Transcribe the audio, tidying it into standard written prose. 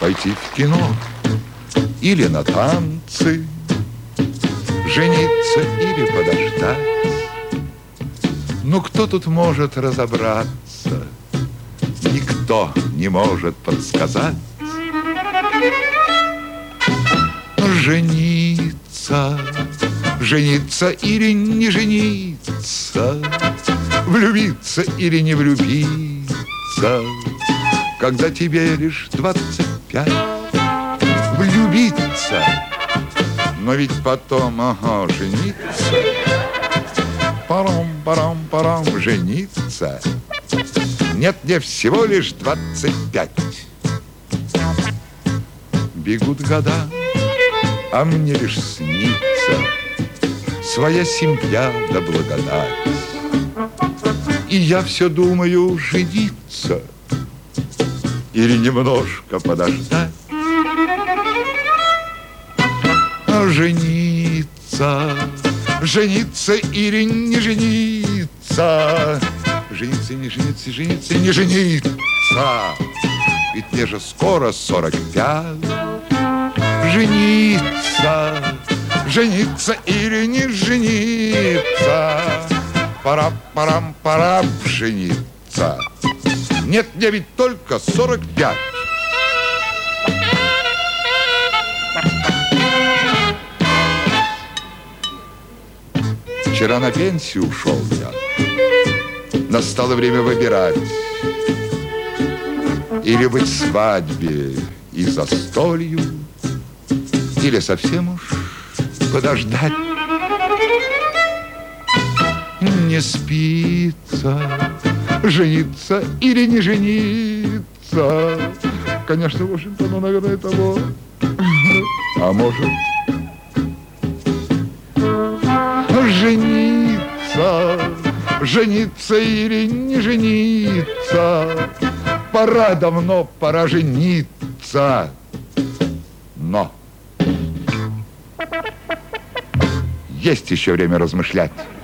пойти в кино или на танцы, жениться или подождать. Ну, кто тут может разобраться? Никто не может подсказать. Жениться, жениться или не жениться, влюбиться или не влюбиться, когда тебе лишь 25. Влюбиться, но ведь потом, жениться. Парам-парам-парам, жениться. Нет, мне всего лишь 25. Бегут года, а мне лишь снится своя семья да благодать. И я все думаю, жениться или немножко подождать. Жениться, жениться или не жениться, жениться, не жениться, жениться, не жениться. Ведь мне же скоро 45. Жениться, жениться или не жениться, пора жениться. Нет, мне ведь только 45. Вчера на пенсию ушел я. Настало время выбирать: или быть свадьбе и застолью, или совсем уж подождать. Не спится, жениться или не жениться. Конечно, в общем-то, ну, наверное, того. А может, жениться, жениться или не жениться. Пора давно, пора жениться. Но есть еще время размышлять.